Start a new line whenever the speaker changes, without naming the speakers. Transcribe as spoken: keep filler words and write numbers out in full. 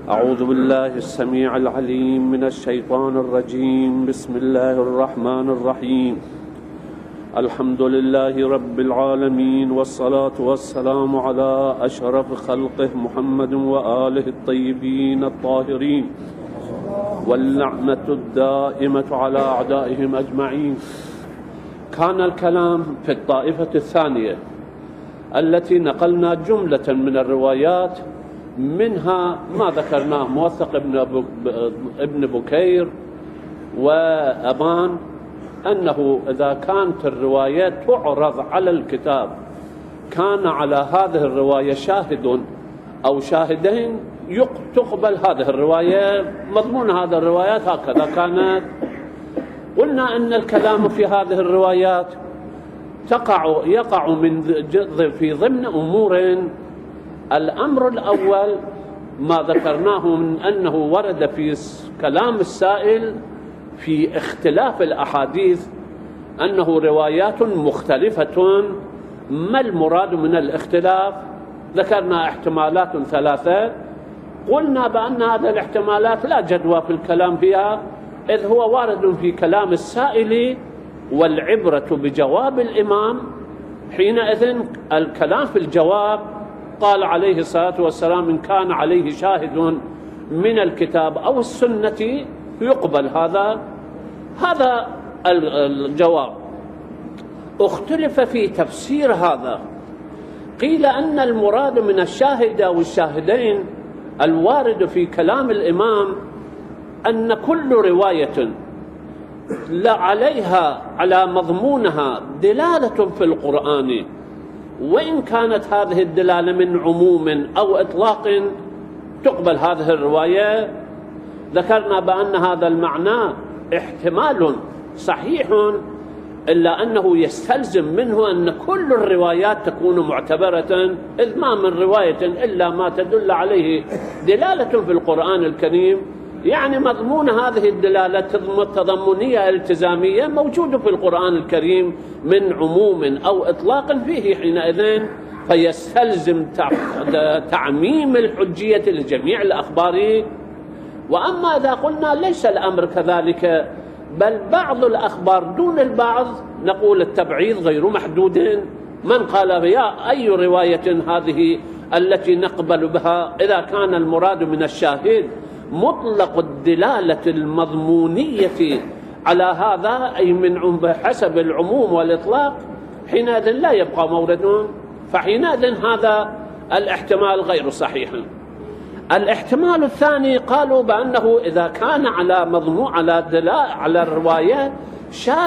أعوذ بالله السميع العليم من الشيطان الرجيم. بسم الله الرحمن الرحيم. الحمد لله رب العالمين، والصلاة والسلام على أشرف خلقه محمد وآله الطيبين الطاهرين، واللعنة الدائمة على أعدائهم أجمعين. كان الكلام في الطائفة الثانية التي نقلنا جملة من الروايات، منها ما ذكرناه موثق ابن ابن بكير وأبان، أنه إذا كانت الروايات تعرض على الكتاب كان على هذه الرواية شاهد أو شاهدين تقبل هذه الرواية. مضمون هذه الروايات هكذا كانت. قلنا أن الكلام في هذه الروايات تقع يقع من في ضمن أمور. الأمر الأول ما ذكرناه من أنه ورد في كلام السائل في اختلاف الأحاديث أنه روايات مختلفة. ما المراد من الاختلاف؟ ذكرنا احتمالات ثلاثة، قلنا بأن هذه الاحتمالات لا جدوى في الكلام فيها، إذ هو وارد في كلام السائل والعبرة بجواب الإمام. حينئذ الكلام في الجواب قال عليه الصلاة والسلام إن كان عليه شاهد من الكتاب أو السنة يقبل هذا هذا الجواب. اختلف في تفسير هذا، قيل أن المراد من الشاهد أو الشاهدين الوارد في كلام الإمام أن كل رواية عليها على مضمونها دلالة في القرآن، وإن كانت هذه الدلالة من عموم أو إطلاق تقبل هذه الرواية. ذكرنا بأن هذا المعنى احتمال صحيح، إلا أنه يستلزم منه أن كل الروايات تكون معتبرة، إذ ما من رواية إلا ما تدل عليه دلالة في القرآن الكريم، يعني مضمون هذه الدلالة تضمنية التزامية موجودة في القرآن الكريم من عموم أو إطلاق فيه، حينئذ فيستلزم تعميم الحجية لجميع الأخبار. وأما إذا قلنا ليس الأمر كذلك، بل بعض الأخبار دون البعض، نقول التبعيض غير محدود. من قال يا أي رواية هذه التي نقبل بها إذا كان المراد من الشاهد مطلق الدلالة المضمونية على هذا، أي من حسب العموم والإطلاق، حينئذ لا يبقى مورد، فحينئذ هذا الاحتمال غير صحيح. الاحتمال الثاني قالوا بأنه إذا كان على مضمون على دلالة على الرواية